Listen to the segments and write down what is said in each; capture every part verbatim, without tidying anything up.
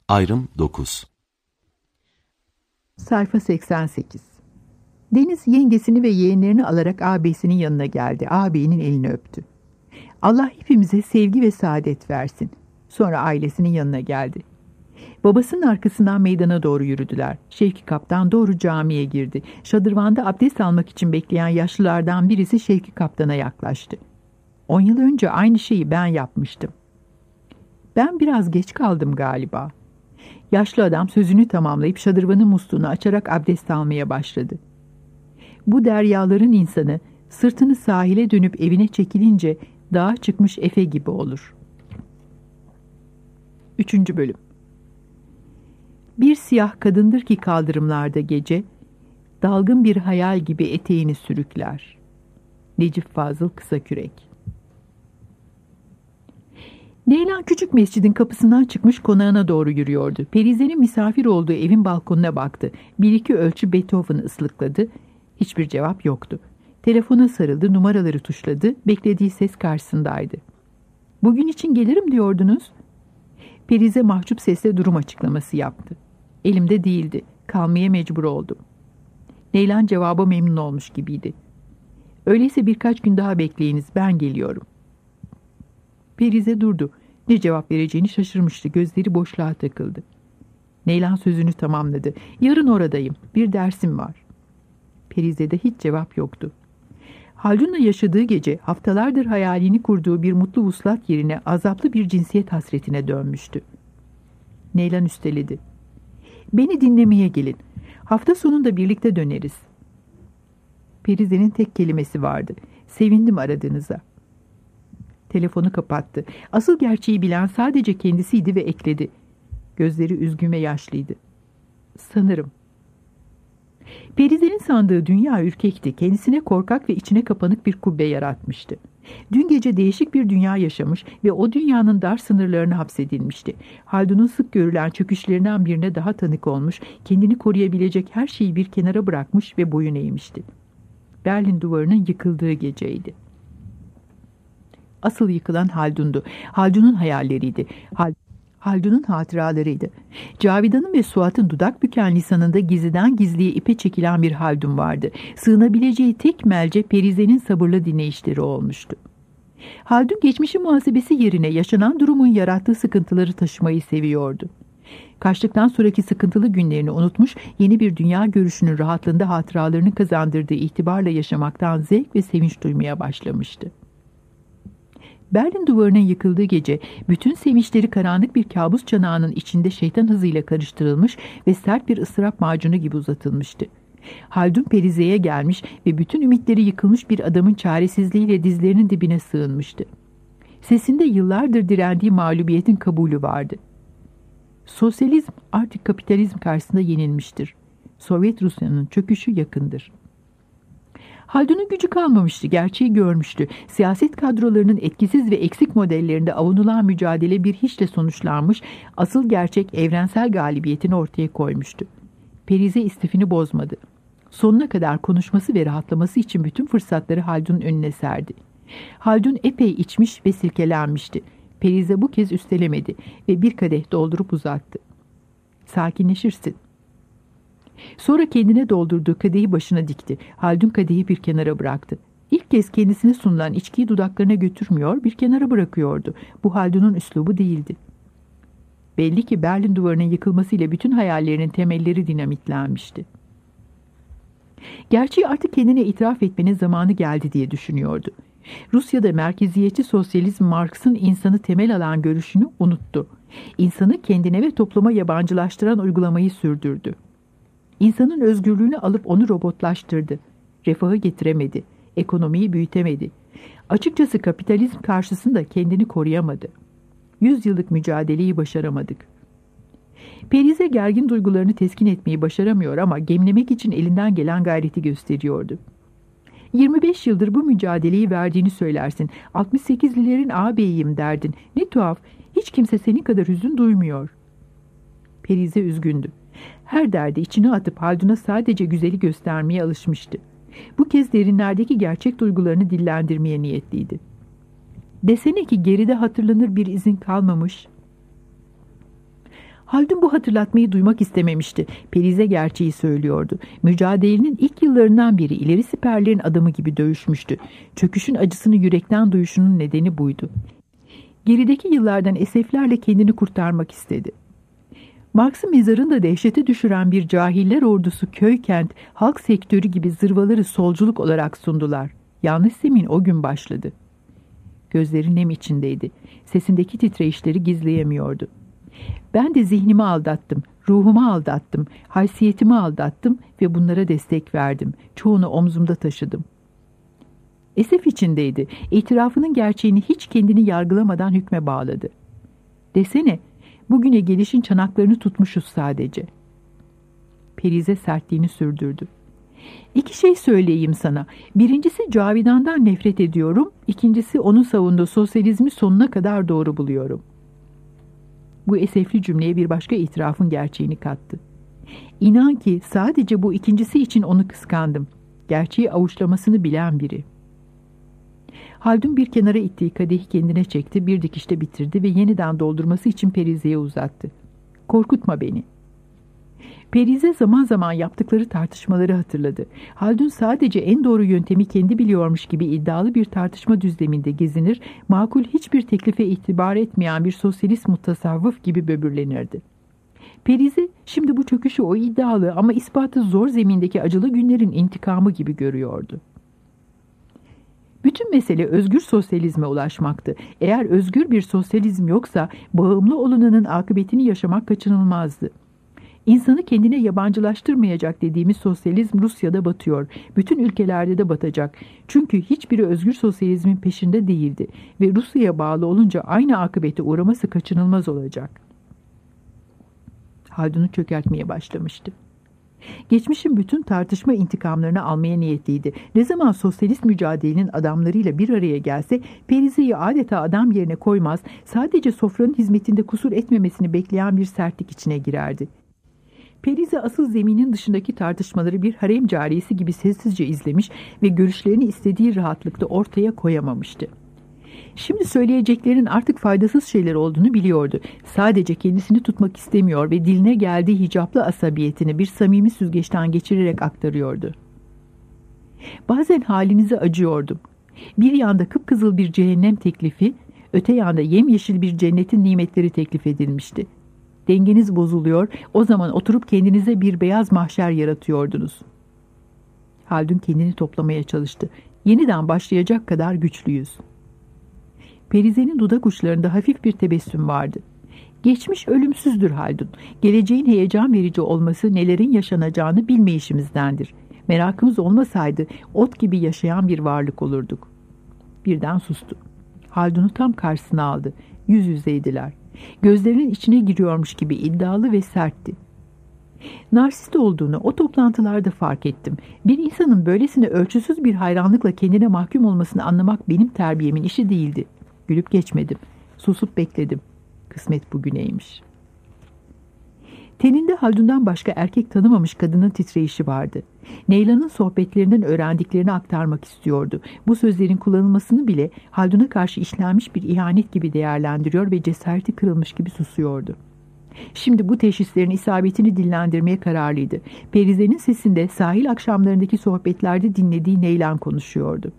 Ayrım dokuz. Sayfa seksen sekiz. Deniz yengesini ve yeğenlerini alarak ağabeyisinin yanına geldi. Ağabeyinin elini öptü. Allah hepimize sevgi ve saadet versin. Sonra ailesinin yanına geldi. Babasının arkasından meydana doğru yürüdüler. Şevki Kaptan doğru camiye girdi. Şadırvanda abdest almak için bekleyen yaşlılardan birisi Şevki Kaptan'a yaklaştı. On yıl önce aynı şeyi ben yapmıştım. Ben biraz geç kaldım galiba. Yaşlı adam sözünü tamamlayıp şadırvanın musluğunu açarak abdest almaya başladı. Bu deryaların insanı sırtını sahile dönüp evine çekilince dağa çıkmış efe gibi olur. Üçüncü bölüm. Bir siyah kadındır ki kaldırımlarda gece, dalgın bir hayal gibi eteğini sürükler. Necip Fazıl Kısakürek. Leyla küçük mescidin kapısından çıkmış konağına doğru yürüyordu. Perize'nin misafir olduğu evin balkonuna baktı. Bir iki ölçü Beethoven'ı ıslıkladı. Hiçbir cevap yoktu. Telefona sarıldı, numaraları tuşladı. Beklediği ses karşısındaydı. "Bugün için gelirim diyordunuz." Perize mahcup sesle durum açıklaması yaptı. "Elimde değildi. Kalmaya mecbur oldum." Leyla cevaba memnun olmuş gibiydi. "Öyleyse birkaç gün daha bekleyiniz, ben geliyorum." Perize durdu. Ne cevap vereceğini şaşırmıştı. Gözleri boşluğa takıldı. Leyla sözünü tamamladı. "Yarın oradayım. Bir dersim var." Perize'de hiç cevap yoktu. Haldun'la yaşadığı gece haftalardır hayalini kurduğu bir mutlu vuslat yerine azaplı bir cinsiyet hasretine dönmüştü. Leyla üsteledi. "Beni dinlemeye gelin. Hafta sonunda birlikte döneriz." Perize'nin tek kelimesi vardı. "Sevindim aradığınıza." Telefonu kapattı. Asıl gerçeği bilen sadece kendisiydi ve ekledi. Gözleri üzgün ve yaşlıydı. "Sanırım." Perize'nin sandığı dünya ürkekti. Kendisine korkak ve içine kapanık bir kubbe yaratmıştı. Dün gece değişik bir dünya yaşamış ve o dünyanın dar sınırlarına hapsedilmişti. Haldun'un sık görülen çöküşlerinden birine daha tanık olmuş, kendini koruyabilecek her şeyi bir kenara bırakmış ve boyun eğmişti. Berlin duvarının yıkıldığı geceydi. Asıl yıkılan Haldun'du. Haldun'un hayalleriydi. Hal Haldun'un hatıralarıydı. Cavidan'ın ve Suat'ın dudak büken lisanında gizliden gizliye ipe çekilen bir Haldun vardı. Sığınabileceği tek melce Perize'nin sabırlı dinleyişleri olmuştu. Haldun geçmişin muhasebesi yerine yaşanan durumun yarattığı sıkıntıları taşımayı seviyordu. Kaçtıktan sonraki sıkıntılı günlerini unutmuş, yeni bir dünya görüşünün rahatlığında hatıralarını kazandırdığı itibarla yaşamaktan zevk ve sevinç duymaya başlamıştı. Berlin duvarının yıkıldığı gece bütün sevinçleri karanlık bir kabus çanağının içinde şeytan hızıyla karıştırılmış ve sert bir ıstırap macunu gibi uzatılmıştı. Haldun Perize'ye gelmiş ve bütün ümitleri yıkılmış bir adamın çaresizliğiyle dizlerinin dibine sığınmıştı. Sesinde yıllardır direndiği mağlubiyetin kabulü vardı. Sosyalizm artık kapitalizm karşısında yenilmiştir. Sovyet Rusya'nın çöküşü yakındır. Haldun'un gücü kalmamıştı, gerçeği görmüştü. Siyaset kadrolarının etkisiz ve eksik modellerinde avunulan mücadele bir hiçle sonuçlanmış, asıl gerçek evrensel galibiyetini ortaya koymuştu. Perize istifini bozmadı. Sonuna kadar konuşması ve rahatlaması için bütün fırsatları Haldun'un önüne serdi. Haldun epey içmiş ve silkelenmişti. Perize bu kez üstelemedi ve bir kadeh doldurup uzattı. "Sakinleşirsin." Sonra kendine doldurduğu kadehi başına dikti. Haldun kadehi bir kenara bıraktı. İlk kez kendisine sunulan içkiyi dudaklarına götürmüyor, bir kenara bırakıyordu. Bu Haldun'un üslubu değildi. Belli ki Berlin duvarının yıkılmasıyla bütün hayallerinin temelleri dinamitlenmişti. Gerçeği artık kendine itiraf etmenin zamanı geldi diye düşünüyordu. Rusya'da merkeziyetçi sosyalizm Marx'ın insanı temel alan görüşünü unuttu. İnsanı kendine ve topluma yabancılaştıran uygulamayı sürdürdü. İnsanın özgürlüğünü alıp onu robotlaştırdı. Refahı getiremedi. Ekonomiyi büyütemedi. Açıkçası kapitalizm karşısında kendini koruyamadı. Yüzyıllık mücadeleyi başaramadık. Perize gergin duygularını teskin etmeyi başaramıyor ama gemlemek için elinden gelen gayreti gösteriyordu. yirmi beş yıldır bu mücadeleyi verdiğini söylersin. altmış sekizlilerin ağabeyiyim derdin. Ne tuhaf, hiç kimse senin kadar hüzün duymuyor. Perize üzgündü. Her derdi içine atıp Haldun'a sadece güzeli göstermeye alışmıştı. Bu kez derinlerdeki gerçek duygularını dillendirmeye niyetliydi. Desene ki geride hatırlanır bir izin kalmamış. Haldun bu hatırlatmayı duymak istememişti. Perize gerçeği söylüyordu. Mücadelenin ilk yıllarından beri ileri siperlerin adamı gibi dövüşmüştü. Çöküşün acısını yürekten duyuşunun nedeni buydu. Gerideki yıllardan eseflerle kendini kurtarmak istedi. Marx'ı mezarında dehşete düşüren bir cahiller ordusu köy kent, halk sektörü gibi zırvaları solculuk olarak sundular. Yanlış zemin o gün başladı. Gözleri nem içindeydi. Sesindeki titreyişleri gizleyemiyordu. Ben de zihnimi aldattım, ruhumu aldattım, haysiyetimi aldattım ve bunlara destek verdim. Çoğunu omzumda taşıdım. Esef içindeydi. İtirafının gerçeğini hiç kendini yargılamadan hükme bağladı. Desene, bugüne gelişin çanaklarını tutmuşuz sadece. Perize sertliğini sürdürdü. İki şey söyleyeyim sana. Birincisi Cavidan'dan nefret ediyorum. İkincisi onun savunduğu sosyalizmi sonuna kadar doğru buluyorum. Bu esefli cümleye bir başka itirafın gerçeğini kattı. İnan ki sadece bu ikincisi için onu kıskandım. Gerçeği avuçlamasını bilen biri. Haldun bir kenara ittiği kadehi kendine çekti, bir dikişte bitirdi ve yeniden doldurması için Perize'ye uzattı. Korkutma beni. Perize zaman zaman yaptıkları tartışmaları hatırladı. Haldun sadece en doğru yöntemi kendi biliyormuş gibi iddialı bir tartışma düzleminde gezinir, makul hiçbir teklife itibar etmeyen bir sosyalist mutasavvıf gibi böbürlenirdi. Perize şimdi bu çöküşü o iddialı ama ispatı zor zemindeki acılı günlerin intikamı gibi görüyordu. Bütün mesele özgür sosyalizme ulaşmaktı. Eğer özgür bir sosyalizm yoksa bağımlı olunanın akıbetini yaşamak kaçınılmazdı. İnsanı kendine yabancılaştırmayacak dediğimiz sosyalizm Rusya'da batıyor. Bütün ülkelerde de batacak. Çünkü hiçbiri özgür sosyalizmin peşinde değildi ve Rusya'ya bağlı olunca aynı akıbete uğraması kaçınılmaz olacak. Haldun'u çökertmeye başlamıştı. Geçmişin bütün tartışma intikamlarını almaya niyetliydi. Ne zaman sosyalist mücadelenin adamlarıyla bir araya gelse Perize'yi adeta adam yerine koymaz, sadece sofranın hizmetinde kusur etmemesini bekleyen bir sertlik içine girerdi. Perize asıl zeminin dışındaki tartışmaları bir harem cariyesi gibi sessizce izlemiş ve görüşlerini istediği rahatlıkta ortaya koyamamıştı. Şimdi söyleyeceklerin artık faydasız şeyler olduğunu biliyordu. Sadece kendisini tutmak istemiyor ve diline geldiği hicaplı asabiyetini bir samimi süzgeçten geçirerek aktarıyordu. Bazen halinize acıyordum. Bir yanda kıpkızıl bir cehennem teklifi, öte yanda yemyeşil bir cennetin nimetleri teklif edilmişti. Dengeniz bozuluyor, o zaman oturup kendinize bir beyaz mahşer yaratıyordunuz. Haldun kendini toplamaya çalıştı. Yeniden başlayacak kadar güçlüyüz. Perize'nin dudak uçlarında hafif bir tebessüm vardı. Geçmiş ölümsüzdür Haldun. Geleceğin heyecan verici olması nelerin yaşanacağını bilmeyişimizdendir. Merakımız olmasaydı ot gibi yaşayan bir varlık olurduk. Birden sustu. Haldun'u tam karşısına aldı. Yüz yüzeydiler. Gözlerinin içine giriyormuş gibi iddialı ve sertti. Narsist olduğunu o toplantılarda fark ettim. Bir insanın böylesine ölçüsüz bir hayranlıkla kendine mahkum olmasını anlamak benim terbiyemin işi değildi. Gülüp geçmedim. Susup bekledim. Kısmet bugüneymiş. Teninde Haldun'dan başka erkek tanımamış kadının titreyişi vardı. Neyla'nın sohbetlerinden öğrendiklerini aktarmak istiyordu. Bu sözlerin kullanılmasını bile Haldun'a karşı işlenmiş bir ihanet gibi değerlendiriyor ve cesareti kırılmış gibi susuyordu. Şimdi bu teşhislerin isabetini dillendirmeye kararlıydı. Perize'nin sesinde sahil akşamlarındaki sohbetlerde dinlediği Neylan konuşuyordu.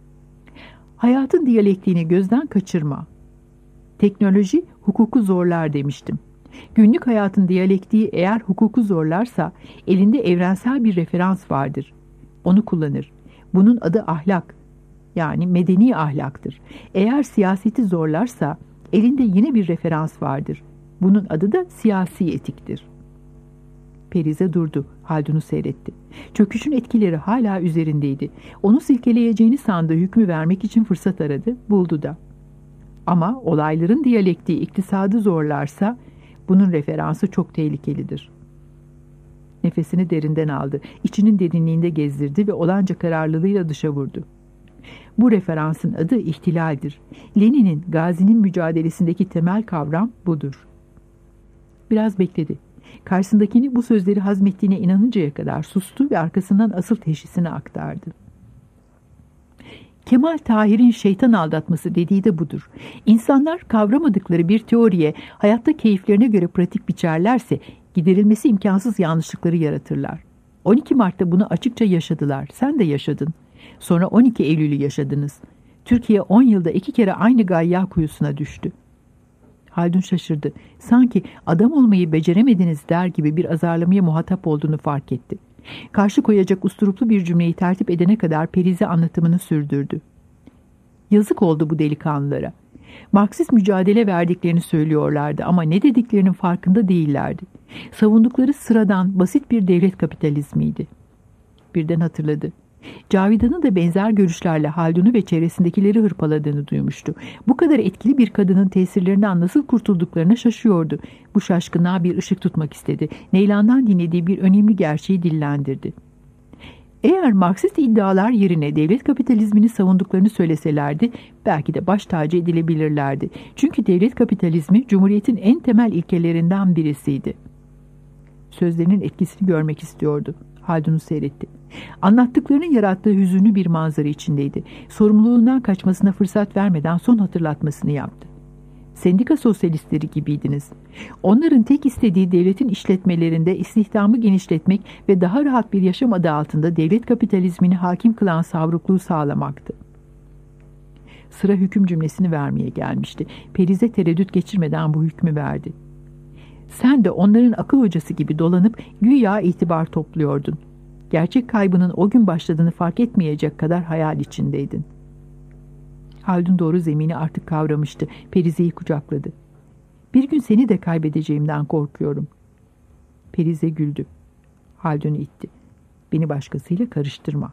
Hayatın diyalektiğini gözden kaçırma. Teknoloji hukuku zorlar demiştim. Günlük hayatın diyalektiği eğer hukuku zorlarsa elinde evrensel bir referans vardır. Onu kullanır. Bunun adı ahlak. Yani medeni ahlaktır. Eğer siyaseti zorlarsa elinde yine bir referans vardır. Bunun adı da siyasi etiktir. Perize durdu. Haldun'u seyretti. Çöküşün etkileri hala üzerindeydi. Onu silkeleyeceğini sandığı hükmü vermek için fırsat aradı, buldu da. Ama olayların diyalektiği iktisadı zorlarsa bunun referansı çok tehlikelidir. Nefesini derinden aldı. İçinin derinliğinde gezdirdi ve olanca kararlılığıyla dışa vurdu. Bu referansın adı ihtilaldir. Lenin'in, Gazi'nin mücadelesindeki temel kavram budur. Biraz bekledi. Karşısındakini bu sözleri hazmettiğine inanıncaya kadar sustu ve arkasından asıl teşhisini aktardı. Kemal Tahir'in şeytan aldatması dediği de budur. İnsanlar kavramadıkları bir teoriye hayatta keyiflerine göre pratik biçerlerse giderilmesi imkansız yanlışlıkları yaratırlar. on iki Mart'ta bunu açıkça yaşadılar. Sen de yaşadın. Sonra on iki Eylül'ü yaşadınız. Türkiye on yılda iki kere aynı gayya kuyusuna düştü. Haldun şaşırdı. Sanki adam olmayı beceremediniz der gibi bir azarlamaya muhatap olduğunu fark etti. Karşı koyacak usturuplu bir cümleyi tertip edene kadar Perize anlatımını sürdürdü. Yazık oldu bu delikanlılara. Marksist mücadele verdiklerini söylüyorlardı ama ne dediklerinin farkında değillerdi. Savundukları sıradan, basit bir devlet kapitalizmiydi. Birden hatırladı. Cavidan'ın da benzer görüşlerle Haldun'u ve çevresindekileri hırpaladığını duymuştu. Bu kadar etkili bir kadının tesirlerinden nasıl kurtulduklarına şaşıyordu. Bu şaşkınlığa bir ışık tutmak istedi. Neylan'dan dinlediği bir önemli gerçeği dillendirdi. Eğer Marksist iddialar yerine devlet kapitalizmini savunduklarını söyleselerdi, belki de baş tacı edilebilirlerdi. Çünkü devlet kapitalizmi Cumhuriyet'in en temel ilkelerinden birisiydi. Sözlerinin etkisini görmek istiyordu. Haldun'u seyretti. Anlattıklarının yarattığı hüzünlü bir manzara içindeydi. Sorumluluğundan kaçmasına fırsat vermeden son hatırlatmasını yaptı. Sendika sosyalistleri gibiydiniz. Onların tek istediği devletin işletmelerinde istihdamı genişletmek ve daha rahat bir yaşam adı altında devlet kapitalizmini hakim kılan savrukluğu sağlamaktı. Sıra hüküm cümlesini vermeye gelmişti. Perize tereddüt geçirmeden bu hükmü verdi. Sen de onların akıl hocası gibi dolanıp güya itibar topluyordun. Gerçek kaybının o gün başladığını fark etmeyecek kadar hayal içindeydin. Haldun doğru zemini artık kavramıştı. Perize'yi kucakladı. Bir gün seni de kaybedeceğimden korkuyorum. Perize güldü. Haldun'u itti. Beni başkasıyla karıştırma.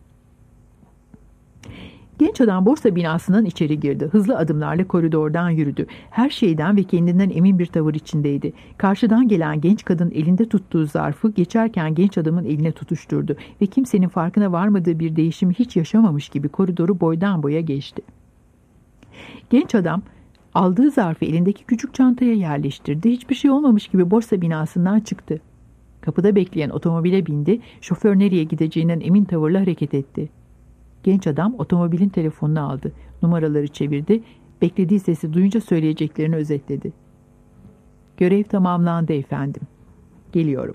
Genç adam borsa binasından içeri girdi. Hızlı adımlarla koridordan yürüdü. Her şeyden ve kendinden emin bir tavır içindeydi. Karşıdan gelen genç kadın elinde tuttuğu zarfı geçerken genç adamın eline tutuşturdu ve kimsenin farkına varmadığı bir değişimi hiç yaşamamış gibi koridoru boydan boya geçti. Genç adam aldığı zarfı elindeki küçük çantaya yerleştirdi. Hiçbir şey olmamış gibi borsa binasından çıktı. Kapıda bekleyen otomobile bindi. Şoför nereye gideceğinden emin tavırla hareket etti. Genç adam otomobilin telefonunu aldı. Numaraları çevirdi. Beklediği sesi duyunca söyleyeceklerini özetledi. Görev tamamlandı efendim. Geliyorum.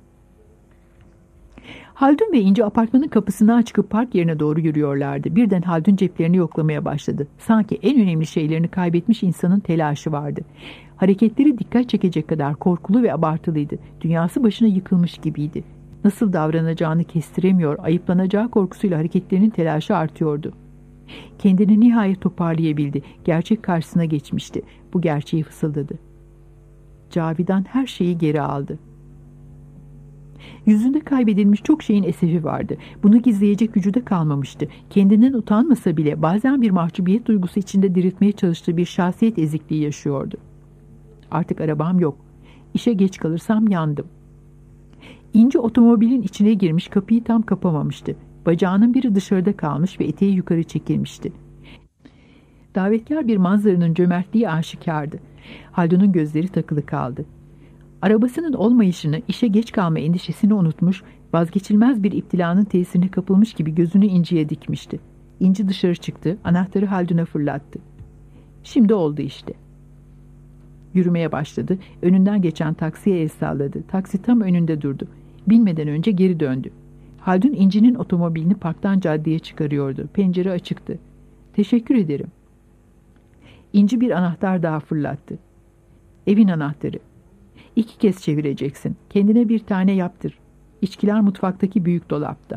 Haldun ve İnci apartmanın kapısından çıkıp park yerine doğru yürüyorlardı. Birden Haldun ceplerini yoklamaya başladı. Sanki en önemli şeylerini kaybetmiş insanın telaşı vardı. Hareketleri dikkat çekecek kadar korkulu ve abartılıydı. Dünyası başına yıkılmış gibiydi. Nasıl davranacağını kestiremiyor, ayıplanacağı korkusuyla hareketlerinin telaşı artıyordu. Kendini nihayet toparlayabildi. Gerçek karşısına geçmişti. Bu gerçeği fısıldadı. Cavidan her şeyi geri aldı. Yüzünde kaybedilmiş çok şeyin esefi vardı. Bunu gizleyecek gücü de kalmamıştı. Kendinden utanmasa bile bazen bir mahcubiyet duygusu içinde diriltmeye çalıştığı bir şahsiyet ezikliği yaşıyordu. Artık arabam yok. İşe geç kalırsam yandım. İnci otomobilin içine girmiş, kapıyı tam kapamamıştı. Bacağının biri dışarıda kalmış ve eteği yukarı çekilmişti. Davetkar bir manzaranın cömertliği aşikardı. Haldun'un gözleri takılı kaldı. Arabasının olmayışını, işe geç kalma endişesini unutmuş, vazgeçilmez bir iptilanın tesirine kapılmış gibi gözünü İnci'ye dikmişti. İnci dışarı çıktı, anahtarı Haldun'a fırlattı. Şimdi oldu işte. Yürümeye başladı, önünden geçen taksiye el salladı. Taksi tam önünde durdu. Binmeden önce geri döndü. Haldun İnci'nin otomobilini parktan caddeye çıkarıyordu. Pencere açıktı. Teşekkür ederim. İnci bir anahtar daha fırlattı. Evin anahtarı. İki kez çevireceksin. Kendine bir tane yaptır. İçkiler mutfaktaki büyük dolapta.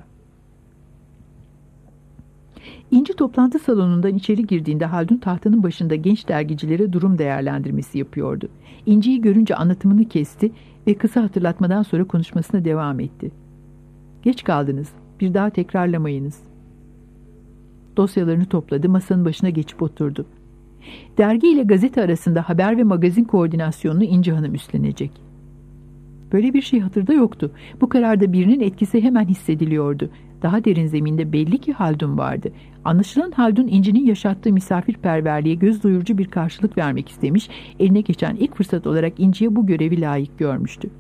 İnci toplantı salonundan içeri girdiğinde Haldun tahtanın başında genç dergicilere durum değerlendirmesi yapıyordu. İnci'yi görünce anlatımını kesti ve kısa hatırlatmadan sonra konuşmasına devam etti. Geç kaldınız. Bir daha tekrarlamayınız. Dosyalarını topladı, masanın başına geçip oturdu. Dergi ile gazete arasında haber ve magazin koordinasyonunu İnci Hanım üstlenecek. Böyle bir şey hatırda yoktu. Bu kararda birinin etkisi hemen hissediliyordu. Daha derin zeminde belli ki Haldun vardı. Anlaşılan Haldun İnci'nin yaşattığı misafirperverliğe göz doyurucu bir karşılık vermek istemiş, eline geçen ilk fırsat olarak İnci'ye bu görevi layık görmüştü.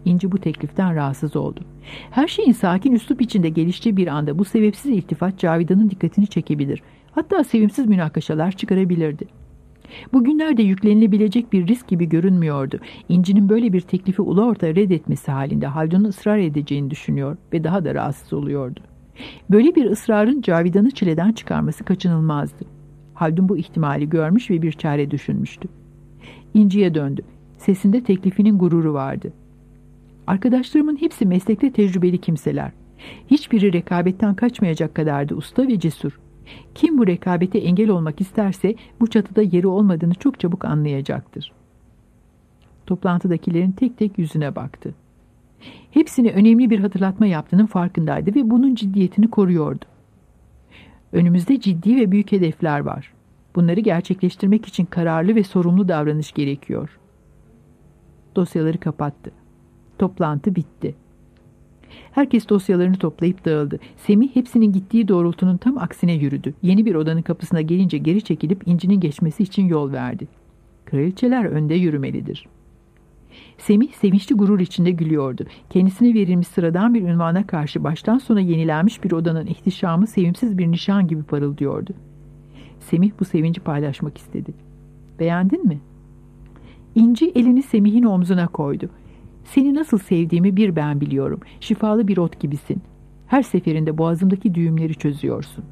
İnci bu tekliften rahatsız oldu. Her şeyin sakin üslup içinde geliştiği bir anda bu sebepsiz iltifat Cavidan'ın dikkatini çekebilir. Hatta sevimsiz münakaşalar çıkarabilirdi. Bugünlerde yüklenilebilecek bir risk gibi görünmüyordu. İnci'nin böyle bir teklifi ulu orta reddetmesi halinde Haldun'un ısrar edeceğini düşünüyor ve daha da rahatsız oluyordu. Böyle bir ısrarın Cavidan'ı çileden çıkarması kaçınılmazdı. Haldun bu ihtimali görmüş ve bir çare düşünmüştü. İnci'ye döndü. Sesinde teklifinin gururu vardı. Arkadaşlarımın hepsi meslekte tecrübeli kimseler. Hiçbiri rekabetten kaçmayacak kadardı usta ve cesur. Kim bu rekabete engel olmak isterse bu çatıda yeri olmadığını çok çabuk anlayacaktır. Toplantıdakilerin tek tek yüzüne baktı. Hepsine önemli bir hatırlatma yaptığının farkındaydı ve bunun ciddiyetini koruyordu. Önümüzde ciddi ve büyük hedefler var. Bunları gerçekleştirmek için kararlı ve sorumlu davranış gerekiyor. Dosyaları kapattı. Toplantı bitti. Herkes dosyalarını toplayıp dağıldı. Semih hepsinin gittiği doğrultunun tam aksine yürüdü. Yeni bir odanın kapısına gelince geri çekilip İnci'nin geçmesi için yol verdi. Kraliçeler önde yürümelidir. Semih sevinçli gurur içinde gülüyordu. Kendisine verilmiş sıradan bir ünvana karşı baştan sona yenilenmiş bir odanın ihtişamı sevimsiz bir nişan gibi parıldıyordu. Semih bu sevinci paylaşmak istedi. Beğendin mi? İnci elini Semih'in omzuna koydu. Seni nasıl sevdiğimi bir ben biliyorum. Şifalı bir ot gibisin. Her seferinde boğazımdaki düğümleri çözüyorsun.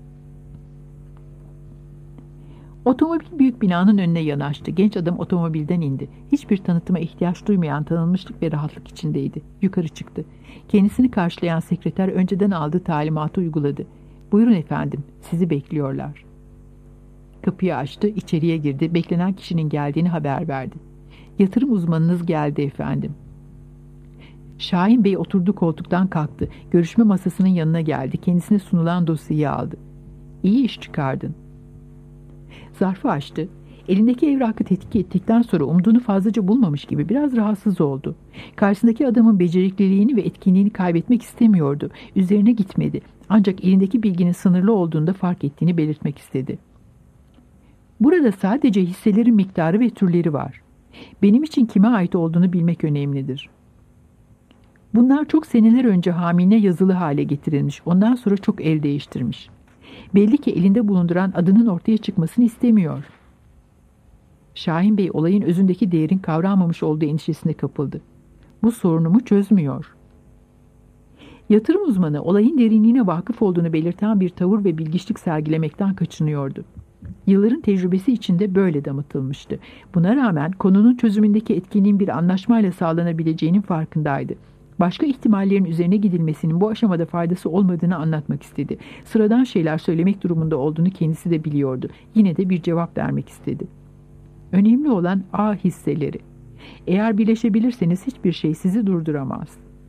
Otomobil büyük binanın önüne yanaştı. Genç adam otomobilden indi. Hiçbir tanıtıma ihtiyaç duymayan tanınmışlık ve rahatlık içindeydi. Yukarı çıktı. Kendisini karşılayan sekreter önceden aldığı talimatı uyguladı. Buyurun efendim, sizi bekliyorlar. Kapıyı açtı, içeriye girdi. Beklenen kişinin geldiğini haber verdi. Yatırım uzmanınız geldi efendim. Şahin Bey oturduğu koltuktan kalktı. Görüşme masasının yanına geldi. Kendisine sunulan dosyayı aldı. İyi iş çıkardın. Zarfı açtı. Elindeki evrakı tetkik ettikten sonra umduğunu fazlaca bulmamış gibi biraz rahatsız oldu. Karşısındaki adamın becerikliliğini ve etkinliğini kaybetmek istemiyordu. Üzerine gitmedi. Ancak elindeki bilginin sınırlı olduğunda fark ettiğini belirtmek istedi. Burada sadece hisselerin miktarı ve türleri var. Benim için kime ait olduğunu bilmek önemlidir. Bunlar çok seneler önce hamile yazılı hale getirilmiş. Ondan sonra çok el değiştirmiş. Belli ki elinde bulunduran adının ortaya çıkmasını istemiyor. Şahin Bey olayın özündeki değerin kavranmamış olduğu endişesine kapıldı. Bu sorunumu çözmüyor. Yatırım uzmanı olayın derinliğine vakıf olduğunu belirten bir tavır ve bilgiçlik sergilemekten kaçınıyordu. Yılların tecrübesi içinde böyle damıtılmıştı. Buna rağmen konunun çözümündeki etkinliğin bir anlaşmayla sağlanabileceğinin farkındaydı. Başka ihtimallerin üzerine gidilmesinin bu aşamada faydası olmadığını anlatmak istedi. Sıradan şeyler söylemek durumunda olduğunu kendisi de biliyordu. Yine de bir cevap vermek istedi. Önemli olan A hisseleri. Eğer birleşebilirseniz hiçbir şey sizi durduramaz.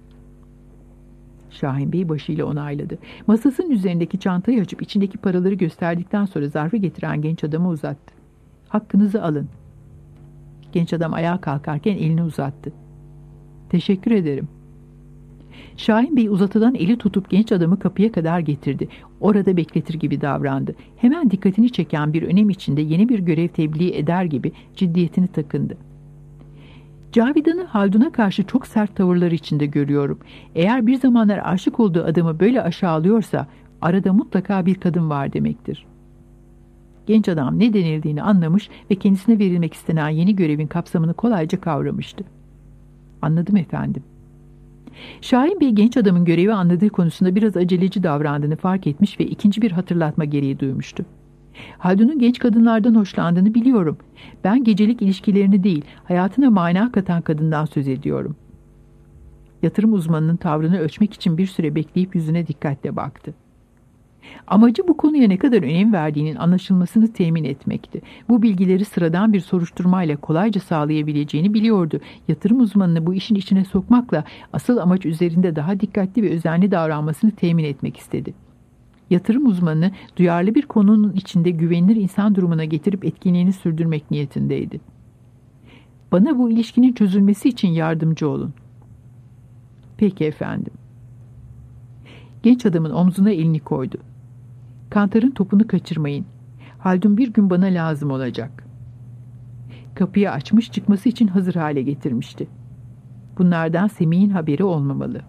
Şahin Bey başıyla onayladı. Masasının üzerindeki çantayı açıp içindeki paraları gösterdikten sonra zarfı getiren genç adamı uzattı. Hakkınızı alın. Genç adam ayağa kalkarken elini uzattı. Teşekkür ederim. Şahin Bey uzatılan eli tutup genç adamı kapıya kadar getirdi. Orada bekletir gibi davrandı. Hemen dikkatini çeken bir önem içinde yeni bir görev tebliğ eder gibi ciddiyetini takındı. Cavidan'ı Haldun'a karşı çok sert tavırları içinde görüyorum. Eğer bir zamanlar aşık olduğu adamı böyle aşağılıyorsa arada mutlaka bir kadın var demektir. Genç adam ne denildiğini anlamış ve kendisine verilmek istenen yeni görevin kapsamını kolayca kavramıştı. Anladım efendim. Şahin Bey genç adamın görevi anladığı konusunda biraz aceleci davrandığını fark etmiş ve ikinci bir hatırlatma gereği duymuştu. Haldun'un genç kadınlardan hoşlandığını biliyorum. Ben gecelik ilişkilerini değil, hayatına mana katan kadından söz ediyorum. Yatırım uzmanının tavrını ölçmek için bir süre bekleyip yüzüne dikkatle baktı. Amacı bu konuya ne kadar önem verdiğinin anlaşılmasını temin etmekti. Bu bilgileri sıradan bir soruşturmayla kolayca sağlayabileceğini biliyordu. Yatırım uzmanını bu işin içine sokmakla asıl amaç üzerinde daha dikkatli ve özenli davranmasını temin etmek istedi. Yatırım uzmanını duyarlı bir konunun içinde güvenilir insan durumuna getirip etkinliğini sürdürmek niyetindeydi. Bana bu ilişkinin çözülmesi için yardımcı olun. Peki efendim. Genç adamın omzuna elini koydu. Kantarın topunu kaçırmayın. Haldun bir gün bana lazım olacak. Kapıyı açmış, çıkması için hazır hale getirmişti. Bunlardan Semih'in haberi olmamalı.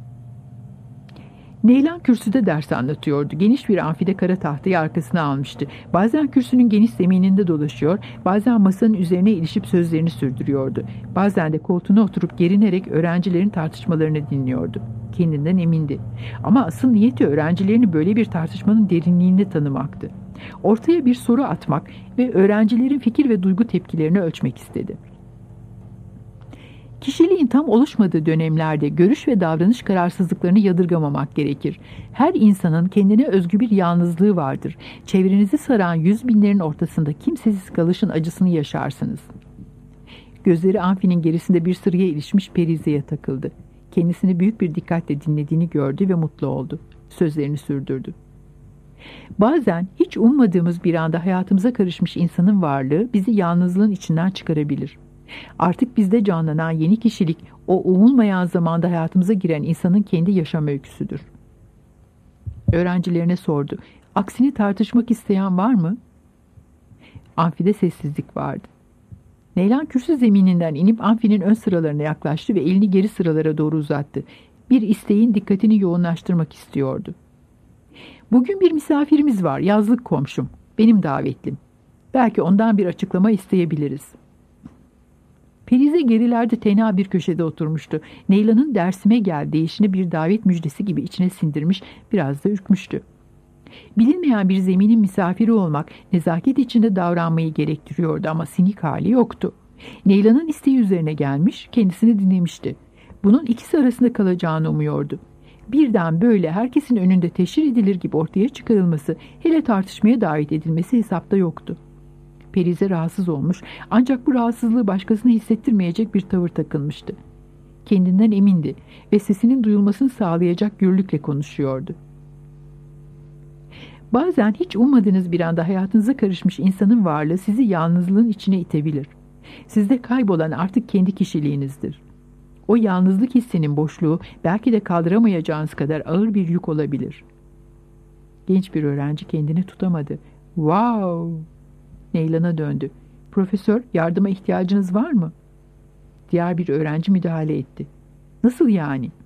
Neylan kürsüde ders anlatıyordu. Geniş bir amfide kara tahtayı arkasına almıştı. Bazen kürsünün geniş zemininde dolaşıyor, bazen masanın üzerine ilişip sözlerini sürdürüyordu. Bazen de koltuğuna oturup gerinerek öğrencilerin tartışmalarını dinliyordu. Kendinden emindi. Ama asıl niyeti öğrencilerini böyle bir tartışmanın derinliğinde tanımaktı. Ortaya bir soru atmak ve öğrencilerin fikir ve duygu tepkilerini ölçmek istedi. Kişiliğin tam oluşmadığı dönemlerde görüş ve davranış kararsızlıklarını yadırgamamak gerekir. Her insanın kendine özgü bir yalnızlığı vardır. Çevrenizi saran yüz binlerin ortasında kimsesiz kalışın acısını yaşarsınız. Gözleri amfinin gerisinde bir sıraya ilişmiş Perize'ye takıldı. Kendisini büyük bir dikkatle dinlediğini gördü ve mutlu oldu. Sözlerini sürdürdü. Bazen hiç ummadığımız bir anda hayatımıza karışmış insanın varlığı bizi yalnızlığın içinden çıkarabilir. Artık bizde canlanan yeni kişilik, o umulmayan zamanda hayatımıza giren insanın kendi yaşam öyküsüdür. Öğrencilerine sordu. Aksini tartışmak isteyen var mı? Amfide sessizlik vardı. Neylan kürsü zemininden inip amfinin ön sıralarına yaklaştı ve elini geri sıralara doğru uzattı. Bir isteğin dikkatini yoğunlaştırmak istiyordu. Bugün bir misafirimiz var, yazlık komşum. Benim davetlim. Belki ondan bir açıklama isteyebiliriz. Perize gerilerde tenha bir köşede oturmuştu. Neylan'ın dersime gel deyişini bir davet müjdesi gibi içine sindirmiş, biraz da ürkmüştü. Bilinmeyen bir zeminin misafiri olmak nezaket içinde davranmayı gerektiriyordu ama sinik hali yoktu. Neylan'ın isteği üzerine gelmiş, kendisini dinlemişti. Bunun ikisi arasında kalacağını umuyordu. Birden böyle herkesin önünde teşhir edilir gibi ortaya çıkarılması, hele tartışmaya davet edilmesi hesapta yoktu. Perize rahatsız olmuş, ancak bu rahatsızlığı başkasına hissettirmeyecek bir tavır takınmıştı. Kendinden emindi ve sesinin duyulmasını sağlayacak gürlükle konuşuyordu. Bazen hiç ummadığınız bir anda hayatınıza karışmış insanın varlığı sizi yalnızlığın içine itebilir. Sizde kaybolan artık kendi kişiliğinizdir. O yalnızlık hissinin boşluğu belki de kaldıramayacağınız kadar ağır bir yük olabilir. Genç bir öğrenci kendini tutamadı. Wow! Neylan'a döndü. Profesör, yardıma ihtiyacınız var mı? Diğer bir öğrenci müdahale etti. Nasıl yani?